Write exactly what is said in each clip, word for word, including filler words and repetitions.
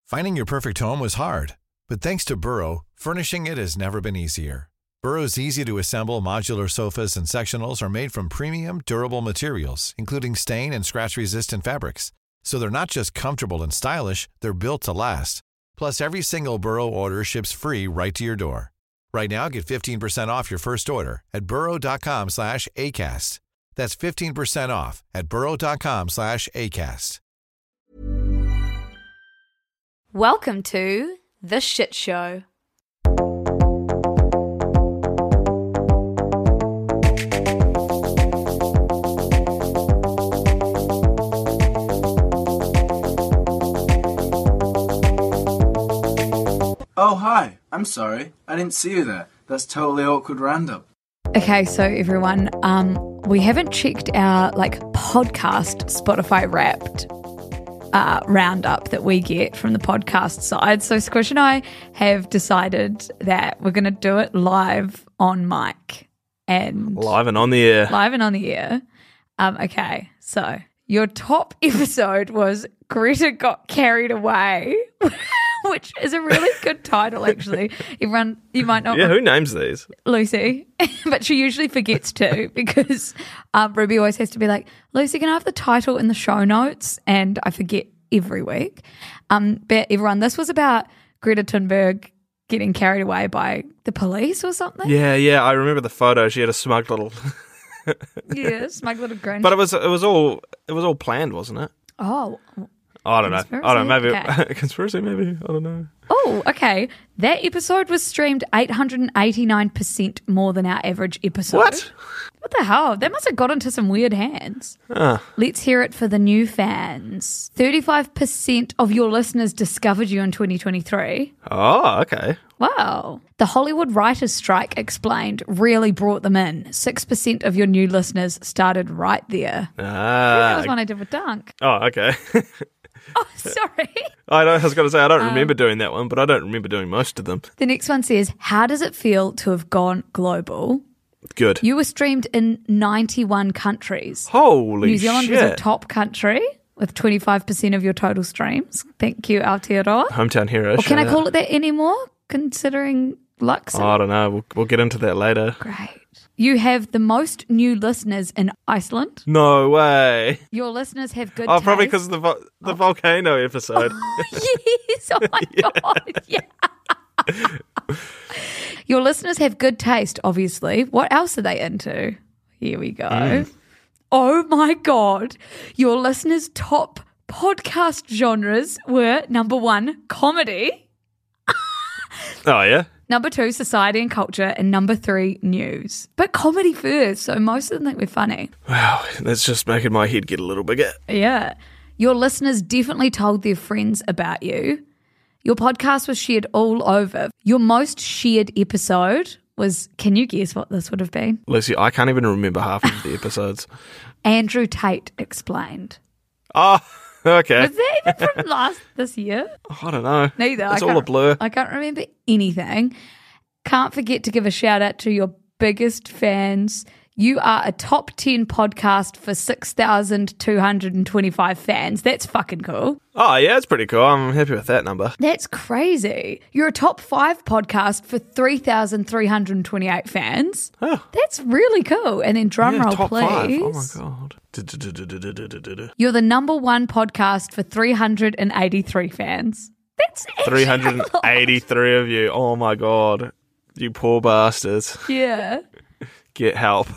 Finding your perfect home was hard, but thanks to Burrow, furnishing it has never been easier. Burrow's easy-to-assemble modular sofas and sectionals are made from premium, durable materials, including stain and scratch-resistant fabrics. So they're not just comfortable and stylish, they're built to last. Plus, every single Burrow order ships free right to your door. Right now, get fifteen percent off your first order at burrow.com slash ACAST. That's fifteen percent off at burrow.com slash ACAST. Welcome to The Shit Show. Oh, hi. I'm sorry. I didn't see you there. That's totally awkward random. Okay, so everyone, um, we haven't checked our, like, podcast Spotify Wrapped uh, roundup that we get from the podcast side. So Squish and I have decided that we're going to do it live on mic. And Live and on the air. Live and on the air. Um, okay, so your top episode was Greta Got Carried Away, which is a really good title, actually. Everyone, you might not. Yeah, who names these? Lucy, but she usually forgets to because um, Ruby always has to be like, Lucy, can I have the title in the show notes? And I forget every week. Um, but everyone, this was about Greta Thunberg getting carried away by the police or something. Yeah, yeah, I remember the photo. She had a smug little. Yeah, smug little grin. But it was it was all it was all planned, wasn't it? Oh. I don't know. Conspiracy? I don't know. Maybe Okay. conspiracy. Maybe I don't know. Oh, okay. That episode was streamed eight hundred eighty-nine percent more than our average episode. What? What the hell? That must have got into some weird hands. Ah. Let's hear it for the new fans. thirty-five percent of your listeners discovered you in twenty twenty-three. Oh, okay. Wow. The Hollywood writers' strike explained really brought them in. six percent of your new listeners started right there. Ah. That was one I did with Dunk. Oh, okay. Oh, sorry. I, don't, I was going to say I don't Um, remember doing that one, but I don't remember doing most of them. The next one says, how does it feel to have gone global? Good. You were streamed in ninety-one countries. Holy New Zealand shit! was a top country with twenty-five percent of your total streams. Thank you, Aotearoa. Hometown hero. Or can I shout call out. it that anymore, considering Lux? Oh, I don't know. We'll, we'll get into that later. Great. You have the most new listeners in Iceland. No way. Your listeners have good Oh, taste. probably because of the vo- the volcano episode. Yes, oh my God, yeah. Your listeners have good taste, obviously. What else are they into? Here we go. Mm. Oh my God. Your listeners' top podcast genres were number one, comedy, Oh yeah. number two, society and culture, and number three, news. But comedy first, so most of them think we're funny. Wow, that's just making my head get a little bigger. Yeah. Your listeners definitely told their friends about you. Your podcast was shared all over. Your most shared episode was, can you guess what this would have been? Lucy, I can't even remember half of the episodes. Andrew Tate explained. Oh, okay. Was that even from last this year? I don't know. Neither. It's I all a can't- blur. I can't remember anything. Can't forget to give a shout out to your biggest fans. You are a top ten podcast for six thousand two hundred twenty-five fans. That's fucking cool. Oh, yeah, it's pretty cool. I'm happy with that number. That's crazy. You're a top five podcast for three thousand three hundred twenty-eight fans. Oh. That's really cool. And then drum Yeah, roll, top please. five. Oh, my God. Du-du-du-du-du-du-du-du. You're the number one podcast for three hundred eighty-three fans. That's actually three hundred eighty-three of you. Oh, my God. You poor bastards. Yeah. Get help.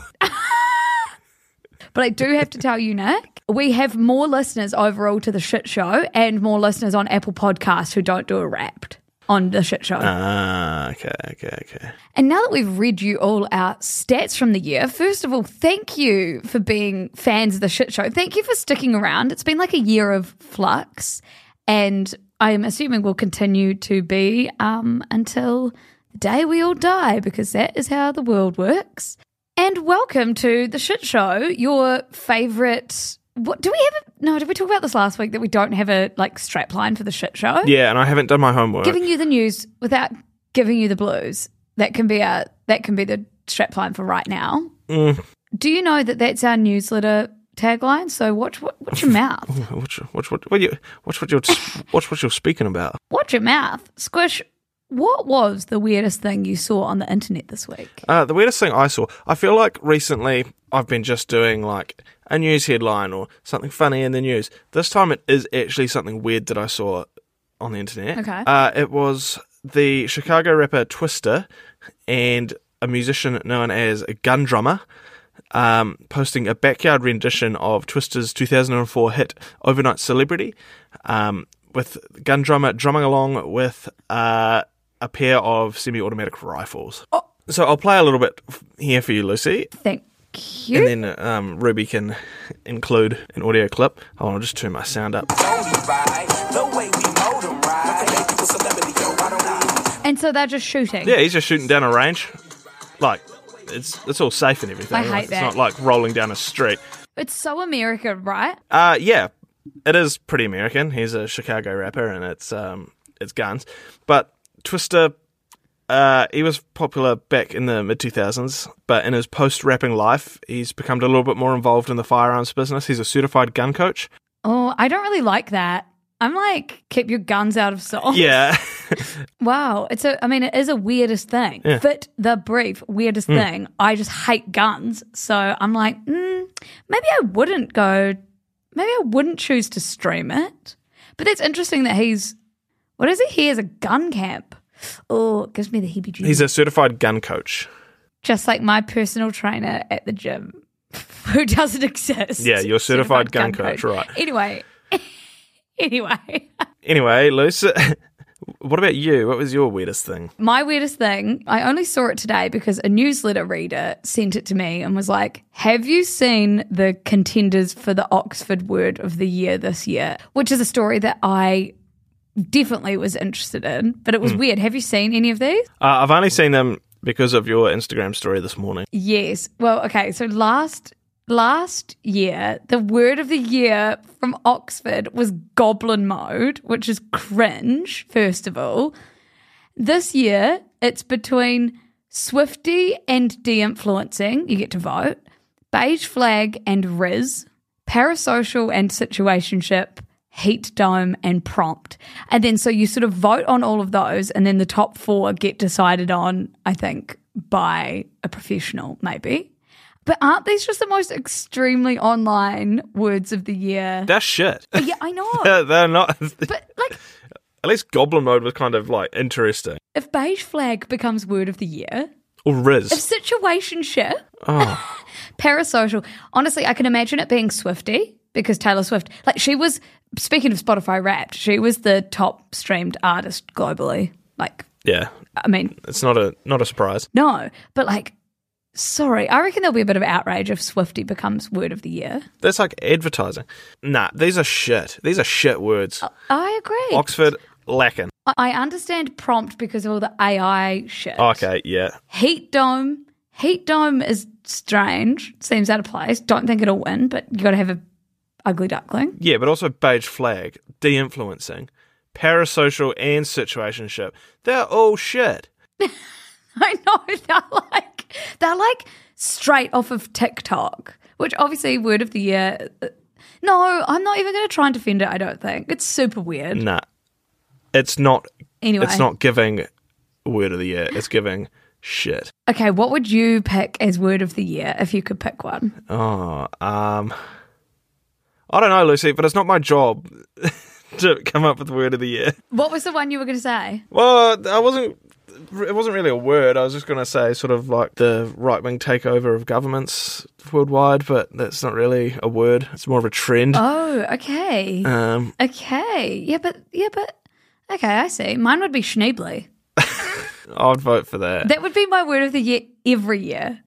But I do have to tell you, Nick, we have more listeners overall to the Shit Show and more listeners on Apple Podcasts who don't do a Wrapped on the Shit Show. Ah, okay, okay, okay. And now that we've read you all our stats from the year, first of all, thank you for being fans of the Shit Show. Thank you for sticking around. It's been like a year of flux, and I'm assuming we'll continue to be um, until the day we all die, because that is how the world works. And welcome to the Shit Show, your favourite... What do we have? A, no, did we talk about this last week that we don't have a like strapline for the Shit Show? Yeah, and I haven't done my homework. Giving you the news without giving you the blues. That can be a that can be the strapline for right now. Mm. Do you know that that's our newsletter tagline. So watch what, watch your mouth. Watch, watch, what, what you, watch what you're, watch what you're speaking about. Watch your mouth. Squish, what was the weirdest thing you saw on the internet this week? Uh, the weirdest thing I saw, I feel like recently I've been just doing like a news headline or something funny in the news. This time it is actually something weird that I saw on the internet. Okay. Uh, it was the Chicago rapper Twista and a musician known as Gun Drummer um, posting a backyard rendition of Twista's two thousand four hit Overnight Celebrity, um, with Gun Drummer drumming along with uh, a pair of semi-automatic rifles. Oh. So I'll play a little bit here for you, Lucy. Thank you. And then um, Ruby can include an audio clip. Hold on, I'll just turn my sound up. And so they're just shooting. Yeah, he's just shooting down a range. Like, it's it's all safe and everything. I hate like, that. It's not like rolling down a street. It's so American, right? Uh, yeah, it is pretty American. He's a Chicago rapper, and it's um, it's guns. But Twista, uh, he was popular back in the mid two thousands, but in his post-rapping life, he's become a little bit more involved in the firearms business. He's a certified gun coach. Oh, I don't really like that. I'm like, keep your guns out of songs. Yeah. Wow. It's a, I mean, it is a weirdest thing. Yeah. Fit the brief, weirdest Mm. thing. I just hate guns. So I'm like, mm, maybe I wouldn't go, maybe I wouldn't choose to stream it. But it's interesting that he's, what is it? He has a gun camp. Oh, it gives me the heebie-jeebies. He's a certified gun coach. Just like my personal trainer at the gym, who doesn't exist. Yeah, you're a certified gun coach, right. Anyway. Anyway. Anyway, Luce, what about you? What was your weirdest thing? My weirdest thing, I only saw it today because a newsletter reader sent it to me and was like, have you seen the contenders for the Oxford Word of the Year this year? Which is a story that I definitely was interested in, but it was Mm. weird. Have you seen any of these? Uh, I've only seen them because of your Instagram story this morning. Yes. Well, okay, so last last year, the word of the year from Oxford was goblin mode, which is cringe, first of all. This year, it's between Swifty and de-influencing, you get to vote, beige flag and Riz, parasocial and situationship, heat dome and prompt. And then so you sort of vote on all of those, and then the top four get decided on, I think, by a professional, maybe. But aren't these just the most extremely online words of the year? That's shit. Yeah, I know. they're, they're not. But like, At least goblin mode was kind of like interesting. if beige flag becomes word of the year, Or Riz. if situationship, Oh. parasocial, honestly, I can imagine it being Swifty because Taylor Swift, like she was, speaking of Spotify Wrapped, she was the top streamed artist globally. Like, Yeah. I mean, It's not a not a surprise. no, but like, sorry, I reckon there'll be a bit of outrage if Swifty becomes word of the year. That's like advertising. Nah, these are shit. These are shit words. I agree. Oxford, lacking. I- I understand prompt because of all the A I shit. Okay, yeah. Heat dome. Heat dome is strange. Seems out of place. Don't think it'll win, but you got to have a ugly duckling. Yeah, but also beige flag, de-influencing, parasocial and situationship. They're all shit. I know, they're like they're like straight off of TikTok, which obviously word of the year. No, I'm not even going to try and defend it. I don't think it's super weird. Nah. It's not Anyway, it's not giving word of the year. It's giving shit. okay. What would you pick as word of the year if you could pick one? Oh, um I don't know, Lucy, but it's not my job to come up with word of the year. What was the one you were going to say? Well, I wasn't it wasn't really a word. I was just going to say sort of like the right-wing takeover of governments worldwide, but that's not really a word. It's more of a trend. Oh, okay, Um, okay. Yeah, but yeah, but okay. I see. Mine would be Schneebly. I'd vote for that. That would be my word of the year every year.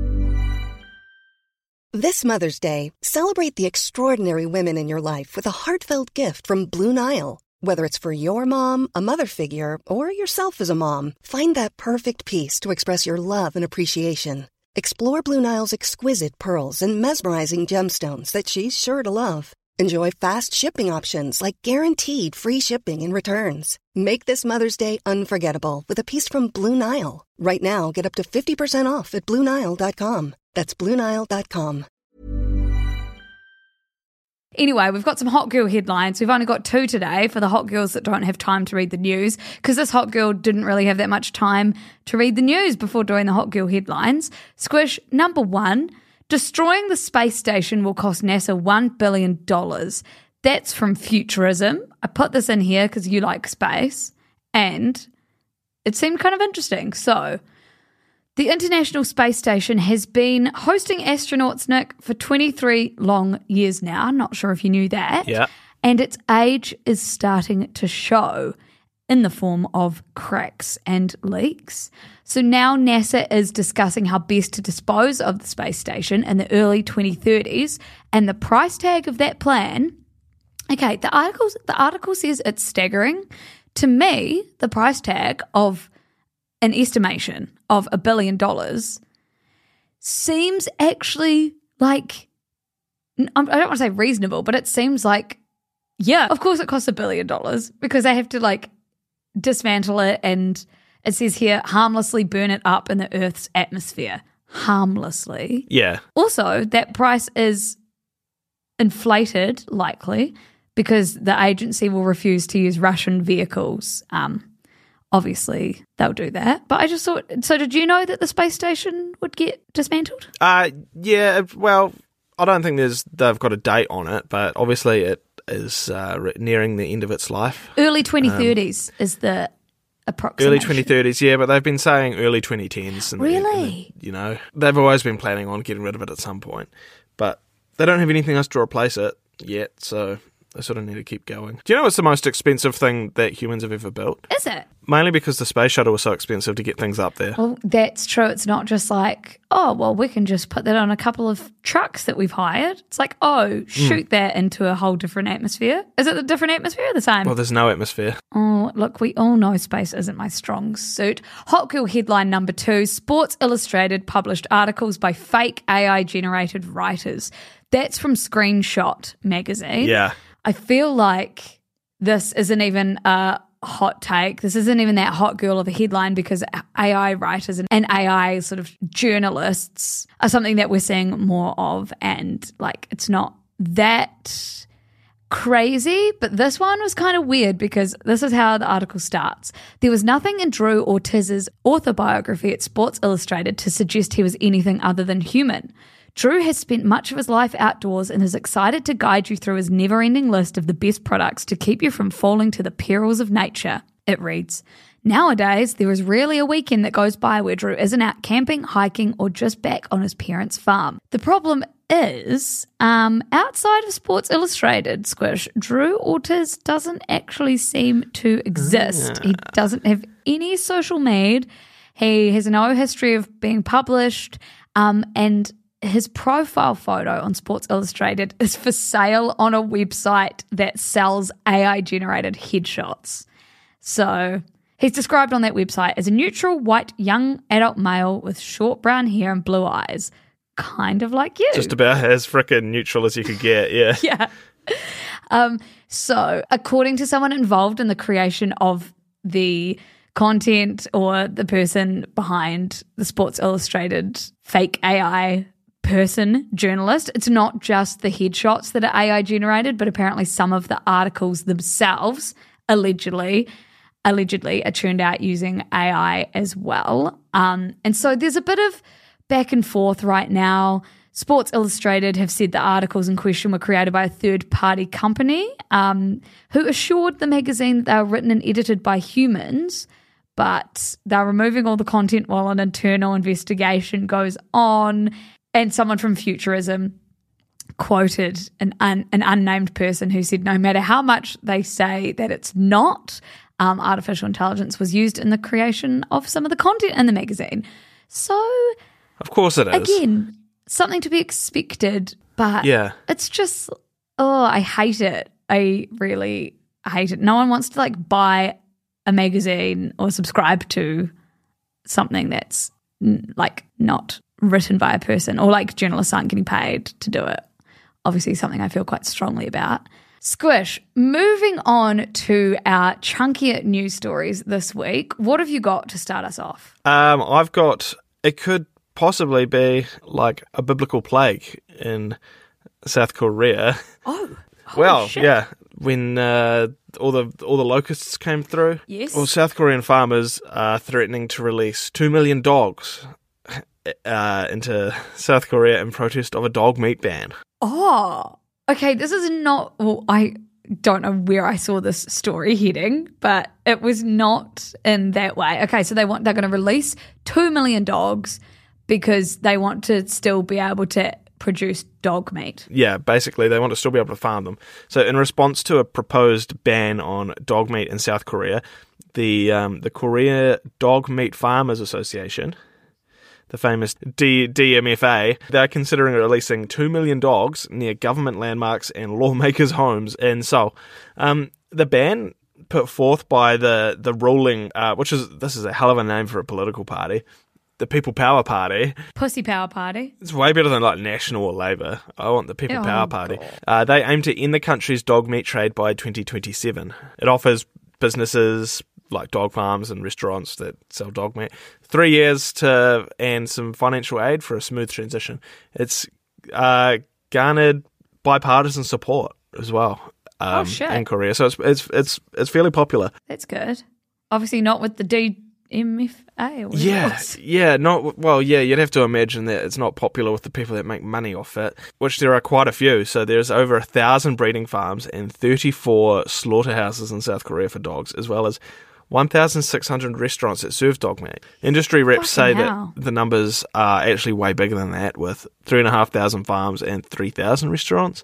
This Mother's Day, celebrate the extraordinary women in your life with a heartfelt gift from Blue Nile. Whether it's for your mom, a mother figure, or yourself as a mom, find that perfect piece to express your love and appreciation. Explore Blue Nile's exquisite pearls and mesmerizing gemstones that she's sure to love. Enjoy fast shipping options like guaranteed free shipping and returns. Make this Mother's Day unforgettable with a piece from Blue Nile. Right now, get up to fifty percent off at Blue Nile dot com. That's Blue Nile dot com. Anyway, we've got some hot girl headlines. We've only got two today for the hot girls that don't have time to read the news, because this hot girl didn't really have that much time to read the news before doing the hot girl headlines. Squish, number one, destroying the space station will cost NASA one billion dollars. That's from Futurism. I put this in here because you like space, and it seemed kind of interesting. So, the International Space Station has been hosting astronauts, Nick, for twenty-three long years now. Not sure if you knew that. Yeah. And its age is starting to show in the form of cracks and leaks. So now NASA is discussing how best to dispose of the space station in the early twenty thirties, and the price tag of that plan. Okay, the article the article says it's staggering. To me, the price tag of an estimation of a billion dollars seems actually like, I don't want to say reasonable, but it seems like, yeah, of course it costs a billion dollars because they have to like dismantle it, and it says here harmlessly burn it up in the Earth's atmosphere. Harmlessly. Yeah. Also, that price is inflated, likely, because the agency will refuse to use Russian vehicles. Um, obviously, they'll do that. But I just thought, so did you know that the space station would get dismantled? Uh, yeah, well, I don't think there's they've got a date on it, but obviously it is uh, nearing the end of its life. Early twenty thirties um, is the approximation. Early twenty thirties, yeah, but they've been saying early twenty tens. And really? And, you know, they've always been planning on getting rid of it at some point, but they don't have anything else to replace it yet, so they sort of need to keep going. Do you know what's the most expensive thing that humans have ever built? Is it? Mainly because the space shuttle was so expensive to get things up there. Well, that's true. It's not just like, oh, well, we can just put that on a couple of trucks that we've hired. It's like, oh, shoot mm. that into a whole different atmosphere. Is it a different atmosphere or the same? Well, there's no atmosphere. Oh, look, we all know space isn't my strong suit. Hot girl headline number two, Sports Illustrated published articles by fake A I-generated writers. That's from Screenshot magazine. Yeah. I feel like this isn't even a hot take. This isn't even that hot girl of a headline, because A I writers and A I sort of journalists are something that we're seeing more of, and like it's not that crazy, but this one was kind of weird because this is how the article starts. There was nothing in Drew Ortiz's autobiography at Sports Illustrated to suggest he was anything other than human. Drew has spent much of his life outdoors and is excited to guide you through his never-ending list of the best products to keep you from falling to the perils of nature. It reads, nowadays, there is rarely a weekend that goes by where Drew isn't out camping, hiking, or just back on his parents' farm. The problem is, um, outside of Sports Illustrated, Squish, Drew Ortiz doesn't actually seem to exist. He doesn't have any social media. He has no history of being published, um, and his profile photo on Sports Illustrated is for sale on a website that sells A I-generated headshots. So he's described on that website as a neutral, white, young adult male with short brown hair and blue eyes, kind of like you. Just about as frickin' neutral as you could get, yeah. Yeah. Um, so according to someone involved in the creation of the content, or the person behind the Sports Illustrated fake A I person journalist, it's not just the headshots that are A I generated, but apparently some of the articles themselves allegedly allegedly are turned out using A I as well. Um, and so there's a bit of back and forth right now. Sports Illustrated have said the articles in question were created by a third-party company um, who assured the magazine that they were written and edited by humans, but they're removing all the content while an internal investigation goes on. And someone from Futurism quoted an un, an unnamed person who said no matter how much they say that it's not, um, artificial intelligence was used in the creation of some of the content in the magazine. So, of course it is. Again, something to be expected, but yeah. It's just, oh, I hate it. I really hate it. No one wants to like buy a magazine or subscribe to something that's n- like not written by a person, or like journalists aren't getting paid to do it. Obviously something I feel quite strongly about. Squish, moving on to our chunkier news stories this week. What have you got to start us off? Um, I've got, it could possibly be like a biblical plague in South Korea. Oh. Well, shit. yeah, when uh, all the all the locusts came through, Yes. well, South Korean farmers are threatening to release two million dogs uh, into South Korea in protest of a dog meat ban. Oh, okay. This is not. Well, I don't know where I saw this story heading, but it was not in that way. Okay, so they want they're going to release two million dogs because they want to still be able to produce dog meat. Yeah, basically, they want to still be able to farm them. So, in response to a proposed ban on dog meat in South Korea, the um, the Korea Dog Meat Farmers Association, the famous D- DMFA, they're considering releasing two million dogs near government landmarks and lawmakers' homes in Seoul. Um, the ban put forth by the the ruling, uh, which is this is a hell of a name for a political party, the People Power Party. Pussy Power Party. It's way better than like National or Labour. I want the People Oh, Power Party. Uh, they aim to end the country's dog meat trade by twenty twenty-seven. It offers businesses like dog farms and restaurants that sell dog meat three years to and some financial aid for a smooth transition. It's uh, garnered bipartisan support as well um, Oh, shit. in Korea, so it's it's it's it's fairly popular. That's good. Obviously not with the D M F A. Or whatever it Yeah, was. yeah, not well. Yeah, you'd have to imagine that it's not popular with the people that make money off it, which there are quite a few. So there's over a thousand breeding farms and thirty-four slaughterhouses in South Korea for dogs, as well as one thousand six hundred restaurants that serve dog meat. Industry reps say Fucking hell. that the numbers are actually way bigger than that, with three and a half thousand farms and three thousand restaurants.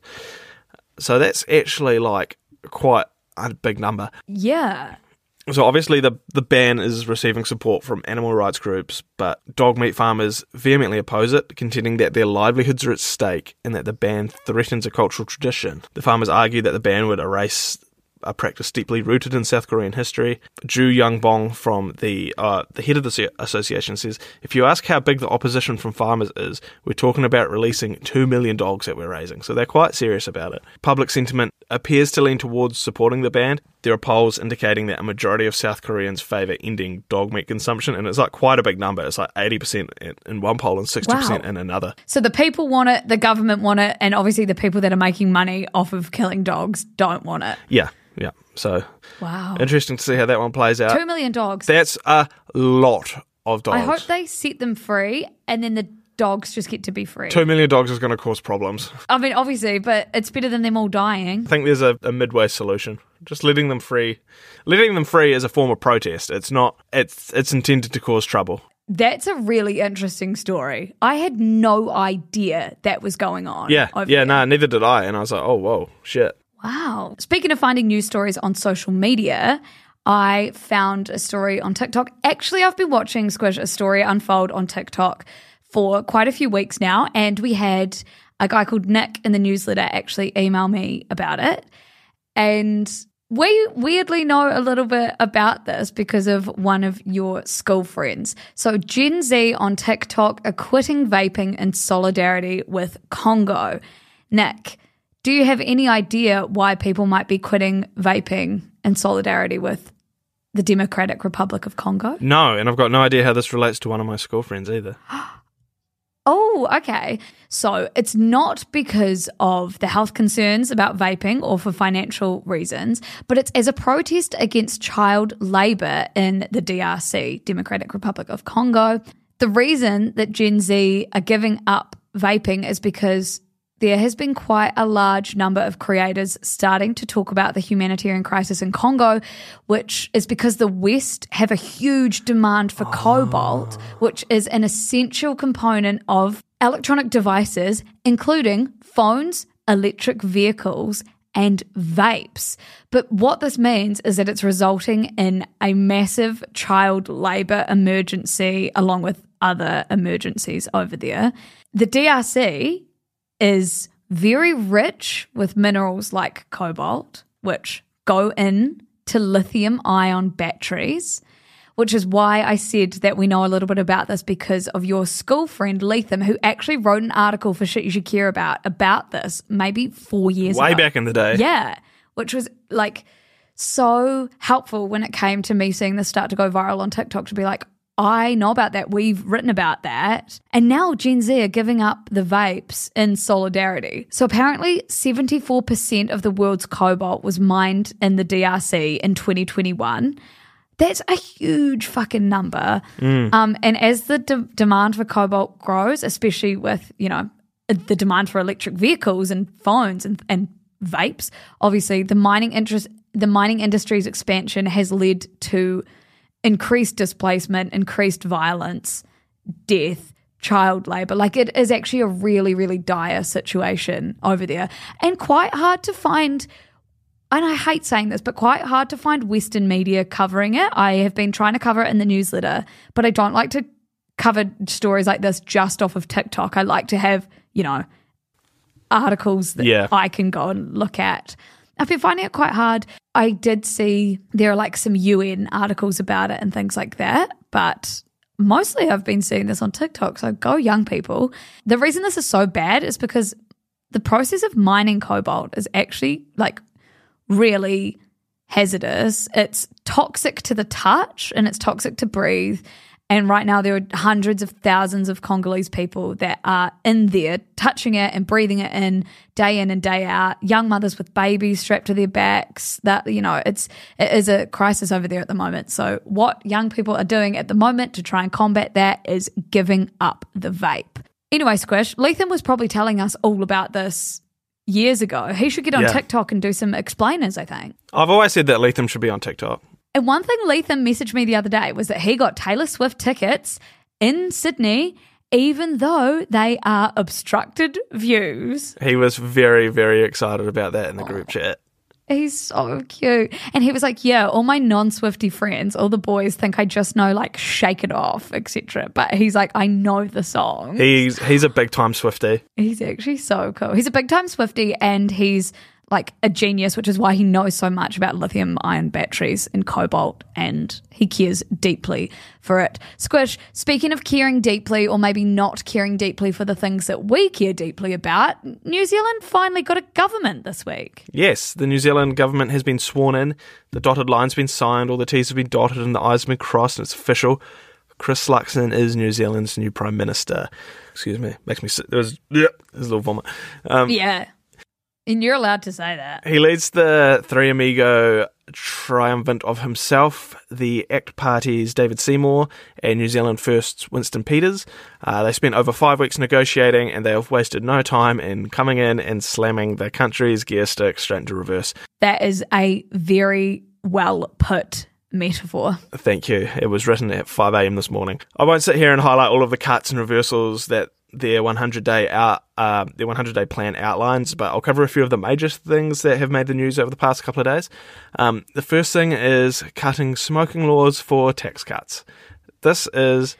So that's actually like quite a big number. Yeah. So obviously the, the ban is receiving support from animal rights groups, but dog meat farmers vehemently oppose it, contending that their livelihoods are at stake and that the ban threatens a cultural tradition. The farmers argue that the ban would erase a practice deeply rooted in South Korean history. Ju Young-bong, from the uh, the head of the association, says, if you ask how big the opposition from farmers is, we're talking about releasing two million dogs that we're raising. So they're quite serious about it. Public sentiment appears to lean towards supporting the ban. There are polls indicating that a majority of South Koreans favour ending dog meat consumption, and it's like quite a big number. It's like eighty percent in one poll and sixty percent Wow. in another. So the people want it, the government want it, and obviously the people that are making money off of killing dogs don't want it. Yeah, yeah. So Wow. interesting to see how that one plays out. Two million dogs. That's a lot of dogs. I hope they set them free and then the dogs just get to be free. Two million dogs is going to cause problems. I mean, obviously, but it's better than them all dying. I think there's a, a midway solution. Just letting them free. Letting them free is a form of protest. It's not. It's it's intended to cause trouble. That's a really interesting story. I had no idea that was going on. Yeah, over yeah. there. No, neither did I. And I was like, oh, whoa, shit. Wow. Speaking of finding news stories on social media, I found a story on TikTok. Actually, I've been watching Squish, a story unfold on TikTok for quite a few weeks now, and we had a guy called Nick in the newsletter actually email me about it. And we weirdly know a little bit about this because of one of your school friends. So Gen Z on TikTok are quitting vaping in solidarity with Congo. Nick, do you have any idea why people might be quitting vaping in solidarity with the Democratic Republic of Congo? No, and I've got no idea how this relates to one of my school friends either. Oh, okay. So it's not because of the health concerns about vaping or for financial reasons, but it's as a protest against child labour in the D R C, Democratic Republic of Congo. The reason that Gen Z are giving up vaping is because there has been quite a large number of creators starting to talk about the humanitarian crisis in Congo, which is because the West have a huge demand for cobalt, which is an essential component of electronic devices, including phones, electric vehicles, and vapes. But what this means is that it's resulting in a massive child labour emergency along with other emergencies over there. The D R C is very rich with minerals like cobalt, which go in to lithium ion batteries, which is why I said that we know a little bit about this because of your school friend Lethem, who actually wrote an article for Shit You Should Care About about this maybe four years Way ago. back in the day. Yeah, which was like so helpful when it came to me seeing this start to go viral on TikTok to be like, I know about that. We've written about that. And now Gen Z are giving up the vapes in solidarity. So apparently seventy-four percent of the world's cobalt was mined in the D R C in twenty twenty-one. That's a huge fucking number. Mm. Um, and as the de- demand for cobalt grows, especially with, you know, the demand for electric vehicles and phones and, and vapes, obviously the mining interest, the mining industry's expansion has led to increased displacement, increased violence, death, child labour. Like, it is actually a really, really dire situation over there, and quite hard to find. And I hate saying this, but quite hard to find Western media covering it. I have been trying to cover it in the newsletter, but I don't like to cover stories like this just off of TikTok. I like to have, you know, articles that yeah. I can go and look at. I've been finding it quite hard. I did see there are like some U N articles about it and things like that, but mostly I've been seeing this on TikTok, so go young people. The reason this is so bad is because the process of mining cobalt is actually like really hazardous. It's toxic to the touch and it's toxic to breathe. And right now there are hundreds of thousands of Congolese people that are in there touching it and breathing it in day in and day out. Young mothers with babies strapped to their backs. That, you know, it's it is a crisis over there at the moment. So what young people are doing at the moment to try and combat that is giving up the vape. Anyway, Squish, Lethem was probably telling us all about this years ago. He should get on yeah. TikTok and do some explainers, I think. I've always said that Lethem should be on TikTok. And one thing Lethem messaged me the other day was that he got Taylor Swift tickets in Sydney, even though they are obstructed views. He was very, very excited about that in the group chat. He's so cute. And he was like, yeah, all my non-Swiftie friends, all the boys think I just know like Shake It Off, et cetera. But he's like, I know the song. He's he's a big-time Swiftie. He's actually so cool. He's a big-time Swiftie, and he's like a genius, which is why he knows so much about lithium ion batteries and cobalt, and he cares deeply for it. Squish, speaking of caring deeply, or maybe not caring deeply for the things that we care deeply about, New Zealand finally got a government this week. Yes, the New Zealand government has been sworn in, the dotted line's been signed, all the T's have been dotted and the I's have been crossed, and it's official. Chris Luxon is New Zealand's new Prime Minister. Excuse me, makes me sick. There was, yeah, there's a little vomit. Um, yeah. And you're allowed to say that. He leads the Three Amigo triumvirate of himself, the ACT Party's David Seymour, and New Zealand First's Winston Peters. Uh, they spent over five weeks negotiating, and they have wasted no time in coming in and slamming the country's gear stick straight into reverse. That is a very well put metaphor. Thank you. It was written at five a.m. this morning. I won't sit here and highlight all of the cuts and reversals that their one hundred day out, uh, their one hundred day plan outlines, but I'll cover a few of the major things that have made the news over the past couple of days. Um, the first thing is cutting smoking laws for tax cuts. This is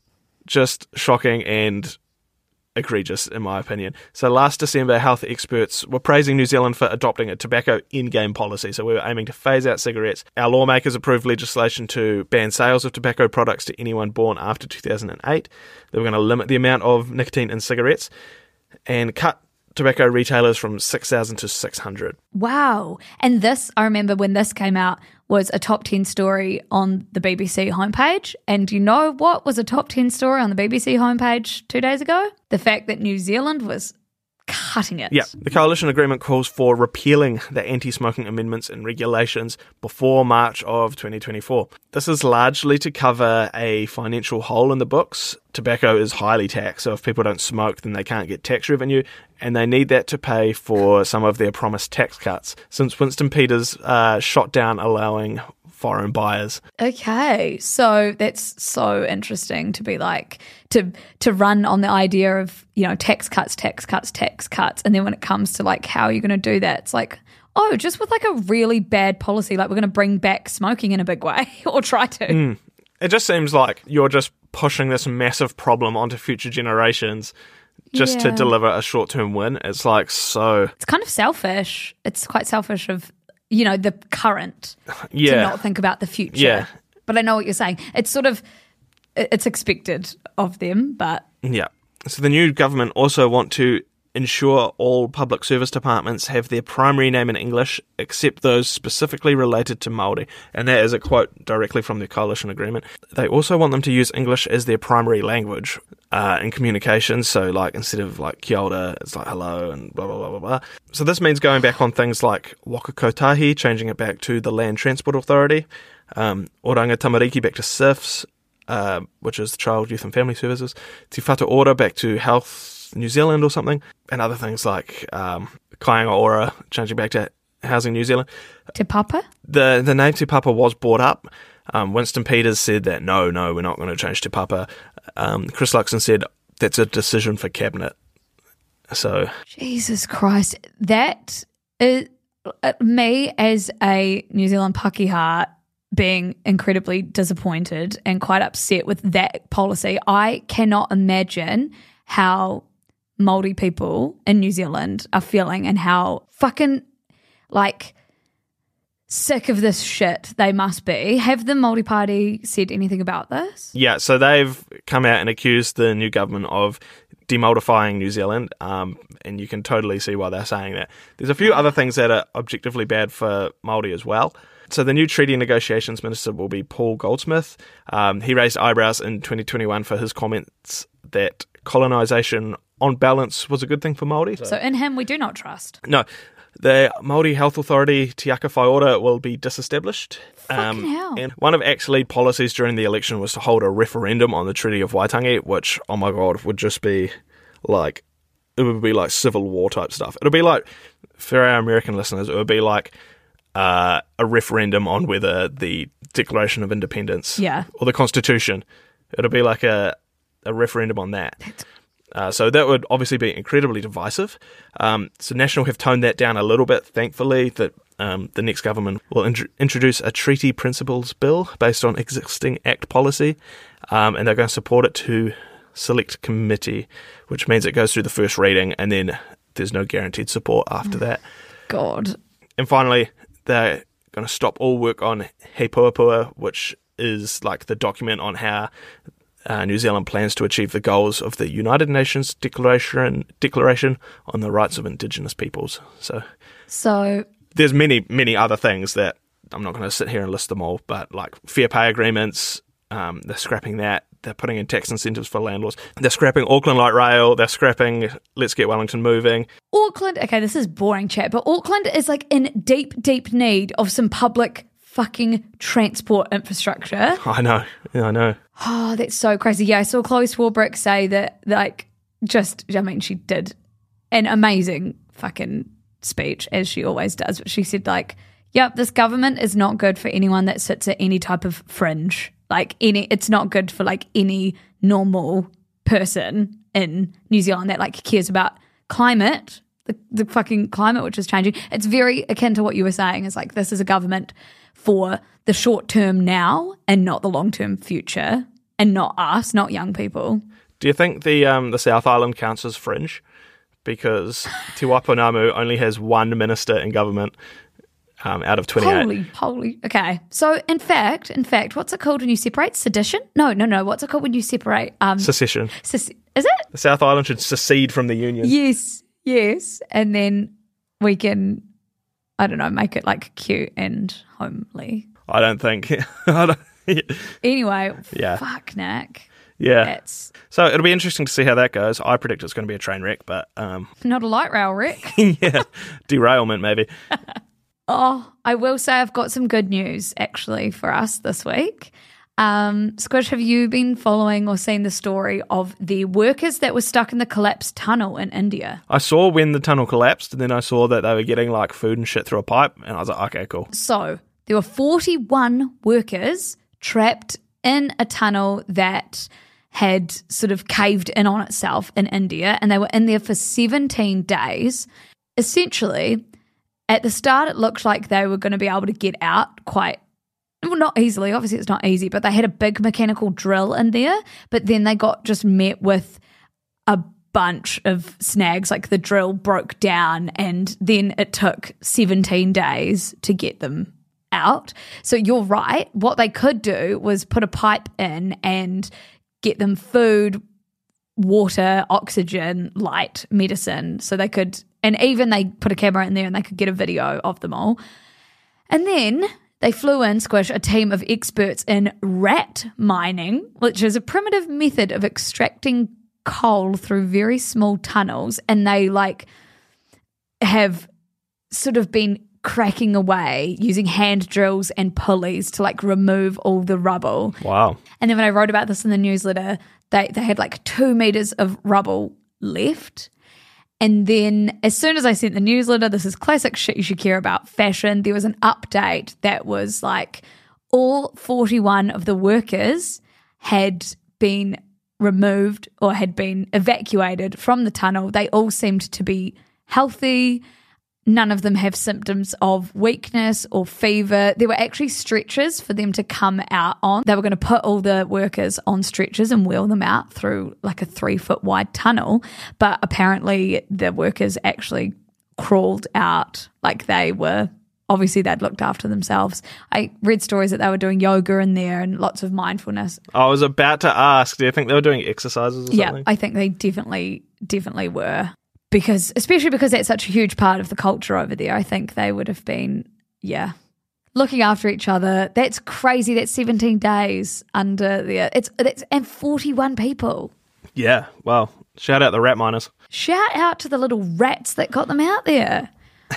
just shocking and egregious, in my opinion. So last December, health experts were praising New Zealand for adopting a tobacco endgame policy. So we were aiming to phase out cigarettes. Our lawmakers approved legislation to ban sales of tobacco products to anyone born after two thousand eight. They were going to limit the amount of nicotine in cigarettes and cut tobacco retailers from six thousand to six hundred. Wow. And this, I remember when this came out, was a top ten story on the B B C homepage. And you know what was a top ten story on the B B C homepage two days ago? The fact that New Zealand was cutting it. Yeah, the coalition agreement calls for repealing the anti-smoking amendments and regulations before March of twenty twenty-four. This is largely to cover a financial hole in the books. Tobacco is highly taxed, so if people don't smoke, then they can't get tax revenue, and they need that to pay for some of their promised tax cuts, since Winston Peters uh, shot down allowing foreign buyers. Okay, so that's so interesting to be like, to to run on the idea of, you know, tax cuts, tax cuts, tax cuts, and then when it comes to like how you're going to do that, it's like, oh, just with like a really bad policy, like we're going to bring back smoking in a big way, or try to. Mm. It just seems like you're just pushing this massive problem onto future generations just yeah. to deliver a short-term win. It's like so... It's kind of selfish. It's quite selfish of, you know, the current yeah. to not think about the future. Yeah. But I know what you're saying. It's sort of, it's expected of them, but... Yeah. So the new government also want to ensure all public service departments have their primary name in English except those specifically related to Māori. And that is a quote directly from the coalition agreement. They also want them to use English as their primary language uh, in communications. So like instead of like kia ora, it's like hello and blah, blah, blah, blah, blah. So this means going back on things like waka kotahi, changing it back to the Land Transport Authority, um, oranga tamariki back to S I F S, uh, which is Child, Youth and Family Services, Te Whatu Ora back to Health New Zealand or something, and other things like um, Kāinga Ora changing back to Housing New Zealand. Te Papa? The the name Te Papa was brought up. Um, Winston Peters said that no, no, we're not going to change Te Papa. Um, Chris Luxon said that's a decision for Cabinet. So Jesus Christ, that is, uh, me as a New Zealand Pakeha being incredibly disappointed and quite upset with that policy. I cannot imagine how Māori people in New Zealand are feeling and how fucking, like, sick of this shit they must be. Have the Māori Party said anything about this? Yeah, so they've come out and accused the new government of demaldifying New Zealand, um, and you can totally see why they're saying that. There's a few other things that are objectively bad for Māori as well. So the new treaty negotiations minister will be Paul Goldsmith. Um, he raised eyebrows in twenty twenty-one for his comments that colonisation, on balance, was a good thing for Māori. So in him, we do not trust. No. The Māori Health Authority, Te Aka Whaiora, will be disestablished. Fucking hell. And one of actually policies during the election was to hold a referendum on the Treaty of Waitangi, which, oh my God, would just be like, it would be like Civil War type stuff. It would be like, for our American listeners, it would be like uh, a referendum on whether the Declaration of Independence yeah. or the Constitution, it would be like a, a referendum on that. Uh, so that would obviously be incredibly divisive. Um, so National have toned that down a little bit, thankfully, that um, the next government will int- introduce a treaty principles bill based on existing Act policy, um, and they're going to support it to select committee, which means it goes through the first reading and then there's no guaranteed support after that. God. And finally, they're going to stop all work on He Puapua, which is like the document on how Uh, New Zealand plans to achieve the goals of the United Nations Declaration Declaration on the Rights of Indigenous Peoples. So, so there's many, many other things that I'm not going to sit here and list them all, but like fair pay agreements, um, they're scrapping that. They're putting in tax incentives for landlords. They're scrapping Auckland Light Rail. They're scrapping Let's Get Wellington Moving. Auckland, okay, this is boring chat, but Auckland is like in deep, deep need of some public fucking transport infrastructure. I know, yeah, I know. Oh, that's so crazy. Yeah, I saw Chloe Swarbrick say that, like, just, I mean, she did an amazing fucking speech, as she always does, but she said, like, yep, this government is not good for anyone that sits at any type of fringe. Like, any, it's not good for, like, any normal person in New Zealand that, like, cares about climate, the, the fucking climate which is changing. It's very akin to what you were saying, is like, this is a government for the short term now and not the long term future, and not us, not young people. Do you think the um, the South Island counts as fringe? Because Te Waipunamu only has one minister in government um, out of twenty-eight. Holy, holy. Okay. So in fact, in fact, what's it called when you separate? Sedition? No, no, no. What's it called when you separate? Um, Secession. Sec- is it? The South Island should secede from the Union. Yes, yes. And then we can, I don't know, make it like cute and homely. I don't think. I don't, Anyway, yeah. fuck, Nick. Yeah. That's So it'll be interesting to see how that goes. I predict it's going to be a train wreck, but um, not a light rail wreck. yeah, derailment maybe. Oh, I will say I've got some good news actually for us this week. Um, Squish, have you been following or seen the story of the workers that were stuck in the collapsed tunnel in India? I saw when the tunnel collapsed, and then I saw that they were getting like food and shit through a pipe, and I was like, okay, cool. So there were forty-one workers trapped in a tunnel that had sort of caved in on itself in India, and they were in there for seventeen days. Essentially, at the start, it looked like they were going to be able to get out quite, well, not easily. Obviously, it's not easy, but they had a big mechanical drill in there, but then they got just met with a bunch of snags, like the drill broke down, and then it took seventeen days to get them out. So you're right. What they could do was put a pipe in and get them food, water, oxygen, light, medicine. So they could, and even they put a camera in there and they could get a video of them all. And then they flew in, Squish, a team of experts in rat mining, which is a primitive method of extracting coal through very small tunnels. And they like have sort of been cracking away using hand drills and pulleys to like remove all the rubble. Wow. And then when I wrote about this in the newsletter, they, they had like two meters of rubble left. And then as soon as I sent the newsletter, this is classic shit you should care about fashion, there was an update that was like all forty-one of the workers had been removed or had been evacuated from the tunnel. They all seemed to be healthy. None of them have symptoms of weakness or fever. There were actually stretchers for them to come out on. They were going to put all the workers on stretchers and wheel them out through like a three foot wide tunnel. But apparently the workers actually crawled out like they were, obviously they'd looked after themselves. I read stories that they were doing yoga in there and lots of mindfulness. I was about to ask, do you think they were doing exercises or yeah, something? I think they definitely, definitely were. Because, especially because that's such a huge part of the culture over there, I think they would have been, yeah, looking after each other. That's crazy. That's seventeen days under there. It's, it's and forty-one people. Yeah, well, shout out the rat miners. Shout out to the little rats that got them out there.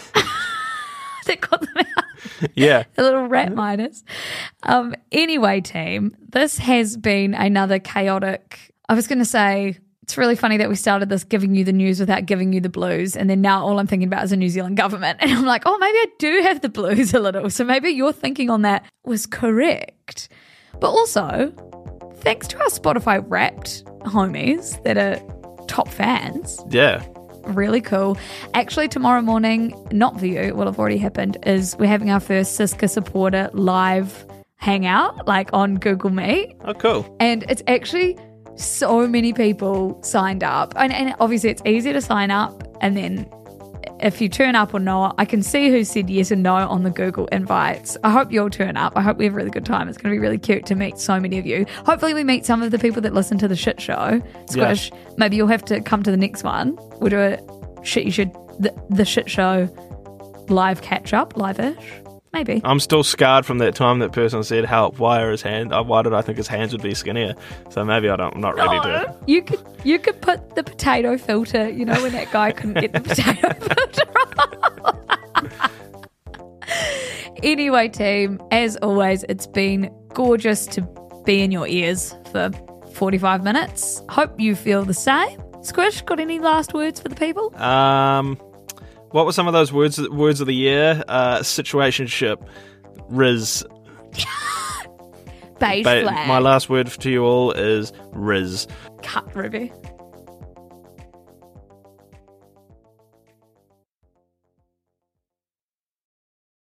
that got them out. Yeah. The little rat miners. Um, anyway, team, this has been another chaotic, I was going to say, it's really funny that we started this giving you the news without giving you the blues, and then now all I'm thinking about is the New Zealand government. And I'm like, oh, maybe I do have the blues a little. So maybe your thinking on that was correct. But also, thanks to our Spotify Wrapped homies that are top fans. Yeah. Really cool. Actually, tomorrow morning, not for you, it will have already happened, is we're having our first Siska supporter live hangout, like on Google Meet. Oh, cool. And it's actually so many people signed up. And, and obviously it's easy to sign up, and then if you turn up or not, I can see who said yes and no on the Google invites. I hope you'll turn up. I hope we have a really good time. It's going to be really cute to meet so many of you. Hopefully we meet some of the people that listen to the shit show. Squish, yeah. Maybe you'll have to come to the next one. We'll do a shit you should, the, the shit show live catch up, live-ish. Maybe. I'm still scarred from that time that person said, help, why are his hand, why did I think his hands would be skinnier? So maybe I don't, I'm not ready no, to. You could, you could put the potato filter, you know, when that guy couldn't get the potato filter. Anyway, team, as always, it's been gorgeous to be in your ears for forty-five minutes. Hope you feel the same. Squish, got any last words for the people? Um... What were some of those words words of the year? Uh, situationship. Riz. Beige ba- flag. My last word to you all is Riz. Cut, Ruby.